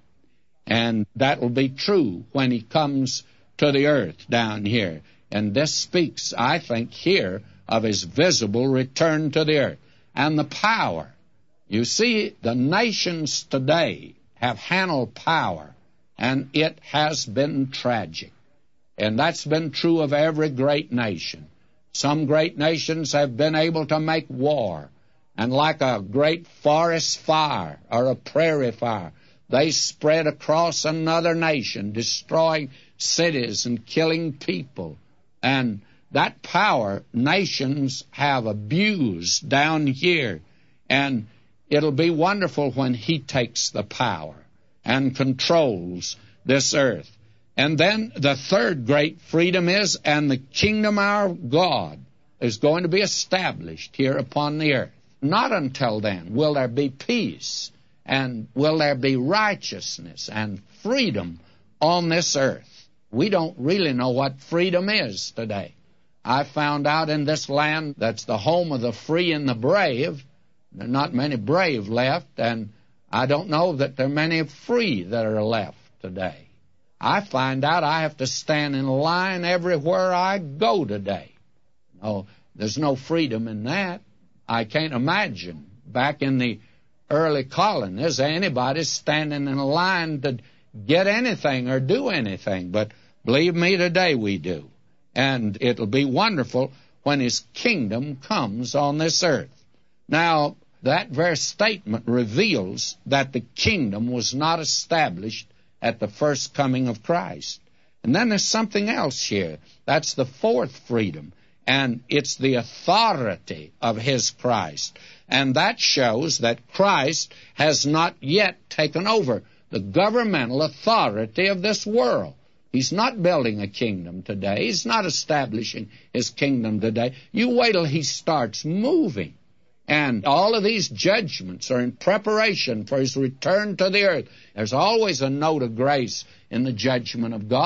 And that will be true when he comes to the earth down here. And this speaks, I think, here of his visible return to the earth and the power. You see, the nations today have handled power, and it has been tragic. And that's been true of every great nation. Some great nations have been able to make war, and like a great forest fire or a prairie fire, they spread across another nation, destroying cities and killing people. And that power nations have abused down here. And it'll be wonderful when he takes the power and controls this earth. And then the third great freedom is, and the kingdom of our God is going to be established here upon the earth. Not until then will there be peace, and will there be righteousness and freedom on this earth. We don't really know what freedom is today. I found out in this land that's the home of the free and the brave, there are not many brave left, and I don't know that there are many free that are left today. I find out I have to stand in line everywhere I go today. Oh, there's no freedom in that. I can't imagine back in the early colonies anybody standing in a line to get anything or do anything. But believe me, today we do. And it'll be wonderful when his kingdom comes on this earth. Now, that very statement reveals that the kingdom was not established at the first coming of Christ. And then there's something else here. That's the fourth freedom, and it's the authority of his Christ. And that shows that Christ has not yet taken over the governmental authority of this world. He's not building a kingdom today. He's not establishing his kingdom today. You wait till he starts moving. And all of these judgments are in preparation for his return to the earth. There's always a note of grace in the judgment of God.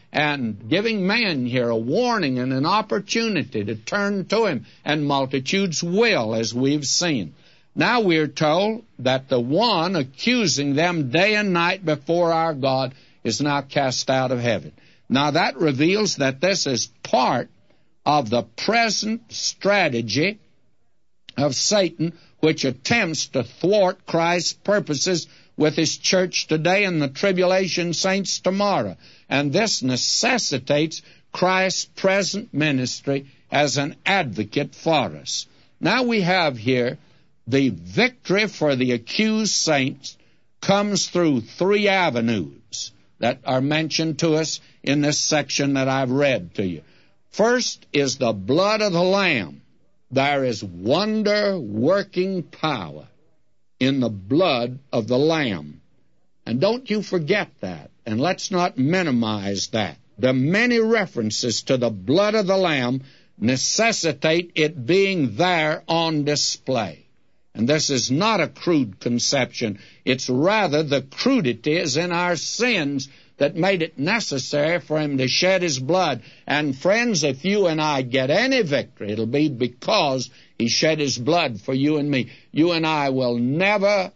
and giving man here a warning and an opportunity to turn to him, and multitudes will, as we've seen. Now we're told that the one accusing them day and night before our God is now cast out of heaven. Now that reveals that this is part of the present strategy of Satan, which attempts to thwart Christ's purposes with his church today and the tribulation saints tomorrow. And this necessitates Christ's present ministry as an advocate for us. Now we have here the victory for the accused saints comes through three avenues that are mentioned to us in this section that I've read to you. First is the blood of the Lamb. There is wonder-working power in the blood of the Lamb. And don't you forget that, and let's not minimize that. The many references to the blood of the Lamb necessitate it being there on display. And this is not a crude conception. It's rather the crudities in our sins that made it necessary for him to shed his blood. And friends, if you and I get any victory, it'll be because he shed his blood for you and me. You and I will never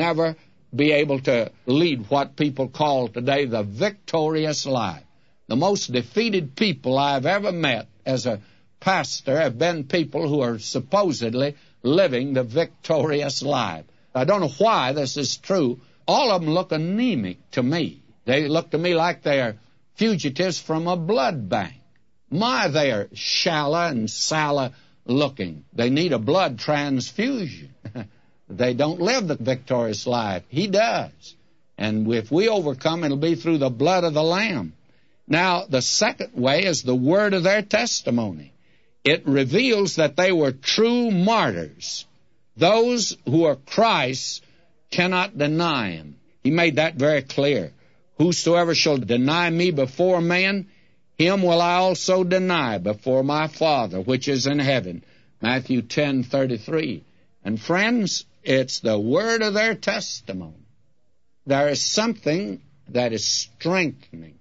be able to lead what people call today the victorious life. The most defeated people I've ever met as a pastor have been people who are supposedly living the victorious life. I don't know why this is true. All of them look anemic to me. They look to me like they're fugitives from a blood bank. My, they're shallow and sallow looking. They need a blood transfusion. They don't live the victorious life. He does. And if we overcome, it'll be through the blood of the Lamb. Now, the second way is the word of their testimony. It reveals that they were true martyrs. Those who are Christ's cannot deny him. He made that very clear. Whosoever shall deny me before man, him will I also deny before my Father which is in heaven. Matthew 10:33. And friends, it's the word of their testimony. There is something that is strengthening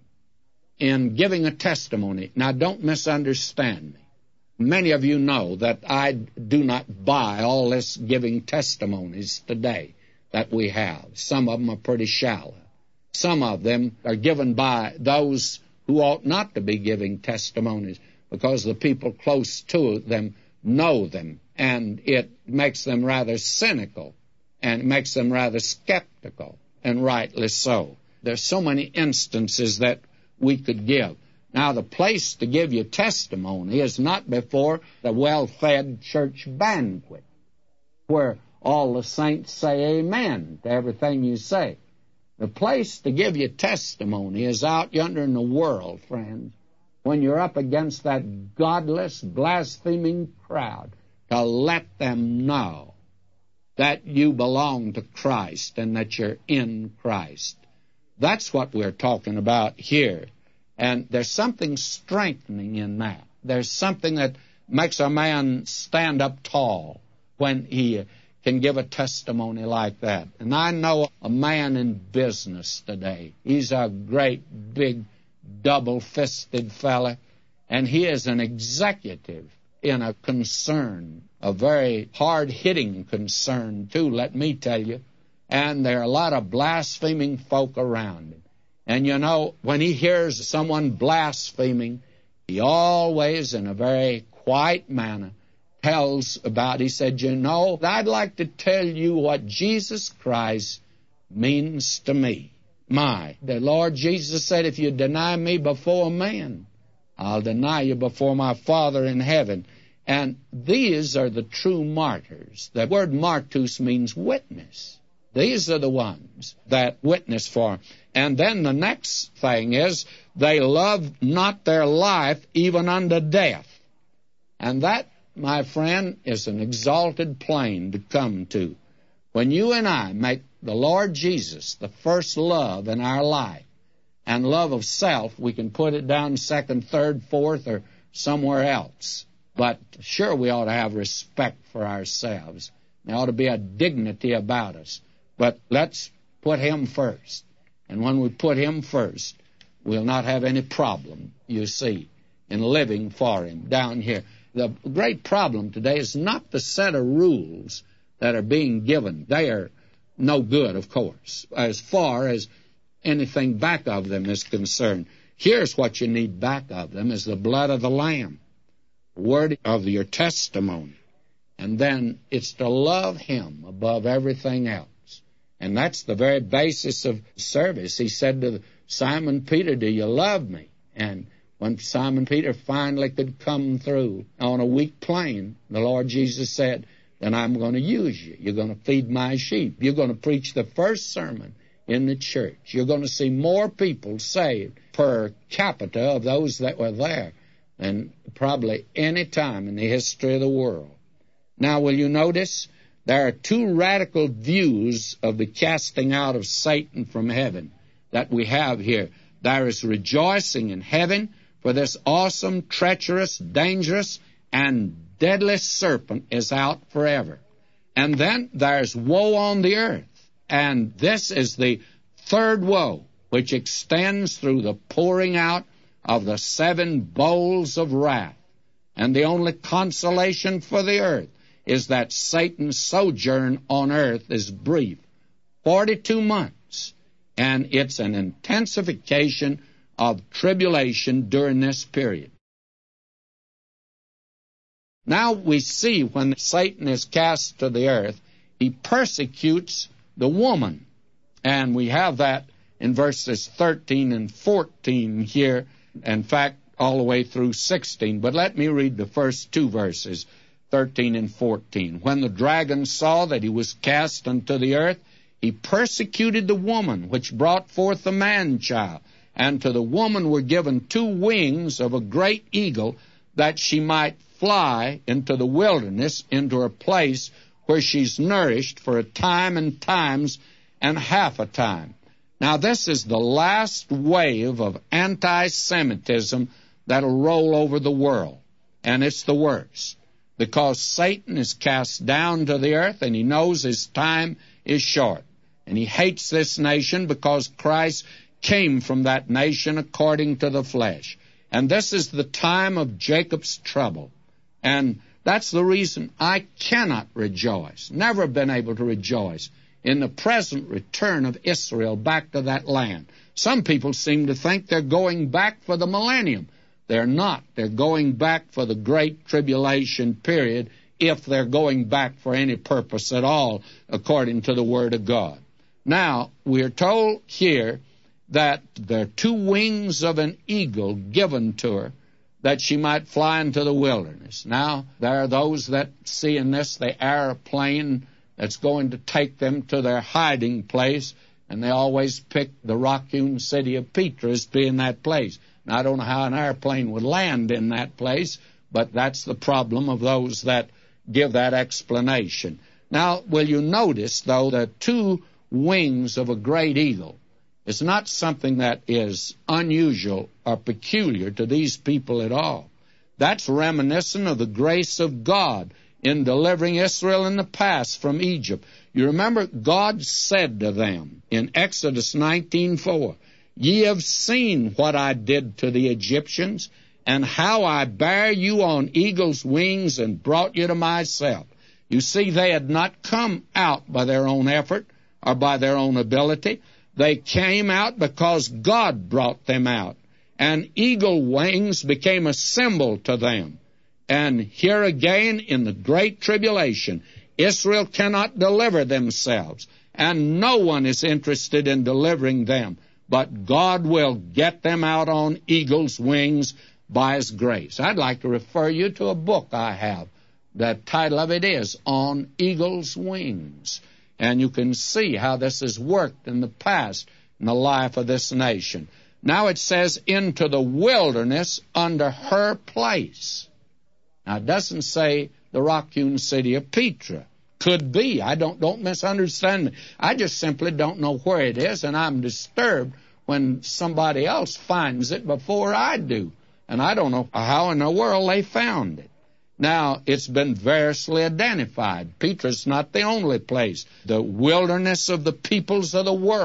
in giving a testimony. Now, don't misunderstand me. Many of you know that I do not buy all this giving testimonies today that we have. Some of them are pretty shallow. Some of them are given by those who ought not to be giving testimonies because the people close to them know them, and it makes them rather cynical, and it makes them rather skeptical, and rightly so. There's so many instances that we could give. Now, the place to give your testimony is not before the well-fed church banquet, where all the saints say amen to everything you say. The place to give your testimony is out yonder in the world, friends, when you're up against that godless, blaspheming crowd, to let them know that you belong to Christ and that you're in Christ. That's what we're talking about here. And there's something strengthening in that. There's something that makes a man stand up tall when he can give a testimony like that. And I know a man in business today. He's a great, big, double-fisted fella, and he is an executive in a concern, a very hard-hitting concern, too, let me tell you. And there are a lot of blaspheming folk around him. And, you know, when he hears someone blaspheming, he always, in a very quiet manner, tells about, he said, you know, I'd like to tell you what Jesus Christ means to me. The Lord Jesus said, if you deny me before men, I'll deny you before my Father in heaven. And these are the true martyrs. The word martus means witness. These are the ones that witness for him. And then the next thing is, they love not their life even unto death. And that, my friend, is an exalted plane to come to. When you and I make the Lord Jesus the first love in our life, and love of self, we can put it down second, third, fourth, or somewhere else. But sure, we ought to have respect for ourselves. There ought to be a dignity about us. But let's put him first. And when we put him first, we'll not have any problem, you see, in living for Him down here. The great problem today is not the set of rules that are being given. They are no good, of course, as far as anything back of them is concerned. Here's what you need back of them is the blood of the Lamb, word of your testimony. And then it's to love Him above everything else. And that's the very basis of service. He said to Simon Peter, do you love me? And when Simon Peter finally could come through on a weak plain, the Lord Jesus said, then I'm going to use you. You're going to feed my sheep. You're going to preach the first sermon in the church. You're going to see more people saved per capita of those that were there than probably any time in the history of the world. Now, will you notice there are two radical views of the casting out of Satan from heaven that we have here. There is rejoicing in heaven, for this awesome, treacherous, dangerous, and deadly serpent is out forever. And then there's woe on the earth. And this is the third woe, which extends through the pouring out of the 7 bowls of wrath. And the only consolation for the earth is that Satan's sojourn on earth is brief, 42 months. And it's an intensification of tribulation during this period. Now we see when Satan is cast to the earth, he persecutes the woman. And we have that in verses 13 and 14 here. In fact, all the way through 16. But let me read the first 2 verses, 13 and 14. When the dragon saw that he was cast unto the earth, he persecuted the woman which brought forth the man-child. And to the woman were given 2 wings of a great eagle, that she might fly into the wilderness, into a place where she's nourished for a time and times and half a time. Now, this is the last wave of anti-Semitism that'll roll over the world, and it's the worst, because Satan is cast down to the earth, and he knows his time is short, and he hates this nation because Christ came from that nation according to the flesh. And this is the time of Jacob's trouble. And that's the reason I cannot rejoice, never been able to rejoice, in the present return of Israel back to that land. Some people seem to think they're going back for the millennium. They're not. They're going back for the great tribulation period, if they're going back for any purpose at all, according to the Word of God. Now, we're told here that there are 2 wings of an eagle given to her, that she might fly into the wilderness. Now, there are those that see in this the airplane that's going to take them to their hiding place, and they always pick the rock-hewn city of Petra as being that place. Now, I don't know how an airplane would land in that place, but that's the problem of those that give that explanation. Now, will you notice, though, the 2 wings of a great eagle is not something that is unusual or peculiar to these people at all. That's reminiscent of the grace of God in delivering Israel in the past from Egypt. You remember, God said to them in Exodus 19:4, "Ye have seen what I did to the Egyptians, and how I bare you on eagle's wings and brought you to myself." You see, they had not come out by their own effort or by their own ability. They came out because God brought them out. And eagle wings became a symbol to them. And here again, in the great tribulation, Israel cannot deliver themselves. And no one is interested in delivering them. But God will get them out on eagle's wings by His grace. I'd like to refer you to a book I have. The title of it is On Eagle's Wings. And you can see how this has worked in the past in the life of this nation. Now it says, into the wilderness under her place. Now it doesn't say the rock-hewn city of Petra. Could be. I don't misunderstand me. I just simply don't know where it is, and I'm disturbed when somebody else finds it before I do. And I don't know how in the world they found it. Now, it's been variously identified. Petra's not the only place. The wilderness of the peoples of the world.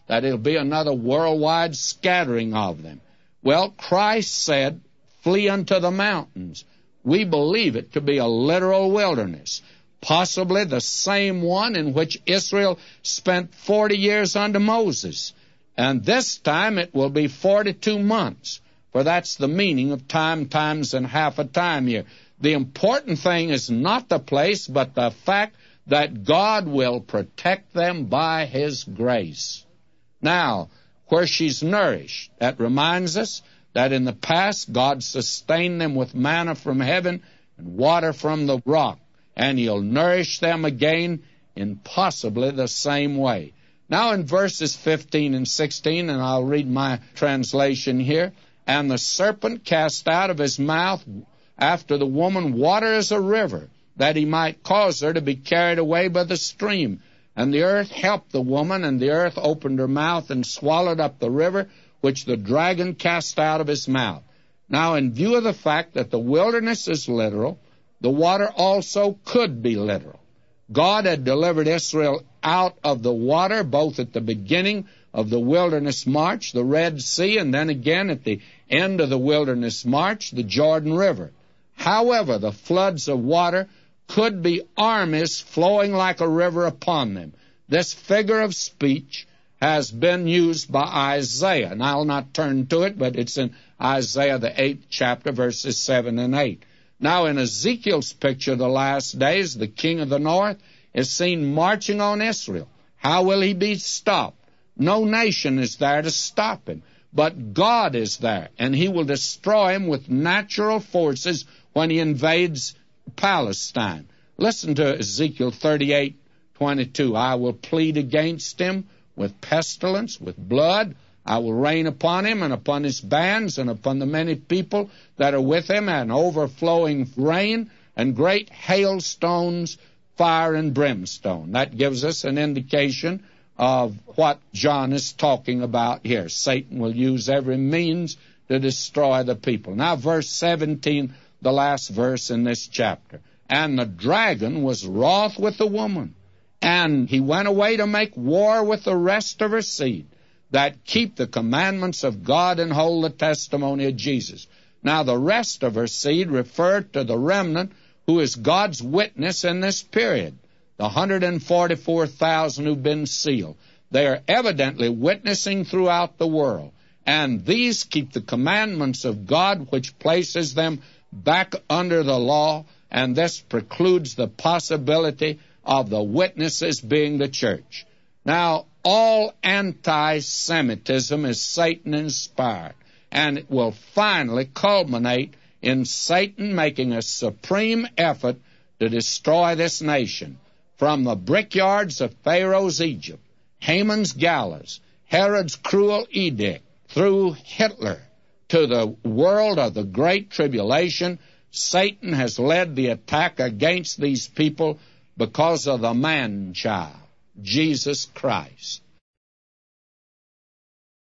that it'll be another worldwide scattering of them. Well, Christ said, flee unto the mountains. We believe it to be a literal wilderness, possibly the same one in which Israel spent 40 years under Moses. And this time it will be 42 months, for that's the meaning of time, times, and half a time here. The important thing is not the place, but the fact that God will protect them by His grace. Now, where she's nourished, that reminds us that in the past God sustained them with manna from heaven and water from the rock, and He'll nourish them again in possibly the same way. Now in verses 15 and 16, and I'll read my translation here, and the serpent cast out of his mouth after the woman water as a river, that he might cause her to be carried away by the stream. And the earth helped the woman, and the earth opened her mouth and swallowed up the river which the dragon cast out of his mouth. Now, in view of the fact that the wilderness is literal, the water also could be literal. God had delivered Israel out of the water, both at the beginning of the wilderness march, the Red Sea, and then again at the end of the wilderness march, the Jordan River. However, the floods of water could be armies flowing like a river upon them. This figure of speech has been used by Isaiah, and I'll not turn to it, but it's in Isaiah, the 8th chapter, verses 7 and 8. Now, in Ezekiel's picture of the last days, the king of the north is seen marching on Israel. How will he be stopped? No nation is there to stop him, but God is there, and He will destroy him with natural forces when he invades Palestine. Listen to Ezekiel 38:22. I will plead against him with pestilence, with blood. I will rain upon him and upon his bands and upon the many people that are with him, and overflowing rain and great hailstones, fire and brimstone. That gives us an indication of what John is talking about here. Satan will use every means to destroy the people. Now, verse 17, the last verse in this chapter. And the dragon was wroth with the woman, and he went away to make war with the rest of her seed, that keep the commandments of God and hold the testimony of Jesus. Now, the rest of her seed referred to the remnant who is God's witness in this period, the 144,000 who've been sealed. They are evidently witnessing throughout the world, and these keep the commandments of God, which places them back under the law, and this precludes the possibility of the witnesses being the church. Now, all anti-Semitism is Satan-inspired, and it will finally culminate in Satan making a supreme effort to destroy this nation. From the brickyards of Pharaoh's Egypt, Haman's gallows, Herod's cruel edict, through Hitler, to the world of the Great Tribulation, Satan has led the attack against these people because of the man-child, Jesus Christ.